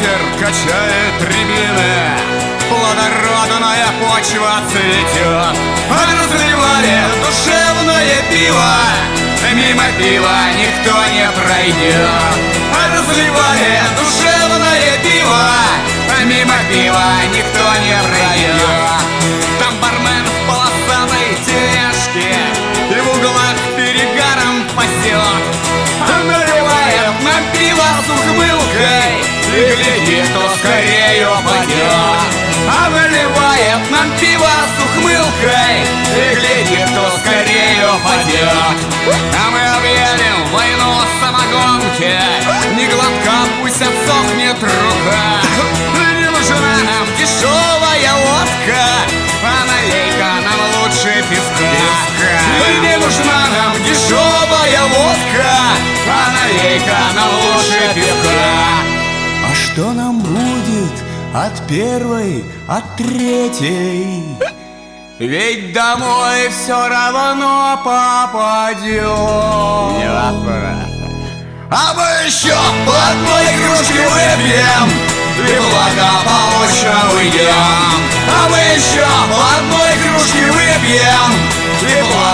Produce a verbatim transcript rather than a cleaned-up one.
ветер качает рябины, плодородная почва цветет. Разливали душевное пиво, мимо пива никто не пройдет. Разливали душевное пиво, мимо пива никто не пройдет. Там бармен в полосатой тележке и в углах перегаром пасет. Наливает нам пиво с ухмылкой и глядит, кто скорее упадет. А наливает нам пиво с ухмылкой и глядит, кто скорее упадет. А мы объявим войну самогонке, не глотка, пусть отсохнет рука. Не нужна нам дешевая водка, а налей-ка нам лучше пивка. Не нужна нам дешевая водка, а налей-ка нам лучше пивка. А что нам будет от первой, от третьей? Ведь домой все равно попадем. А мы еще по одной кружке выпьем и благополучно уйдем. А мы еще по одной кружке выпьем и благополучно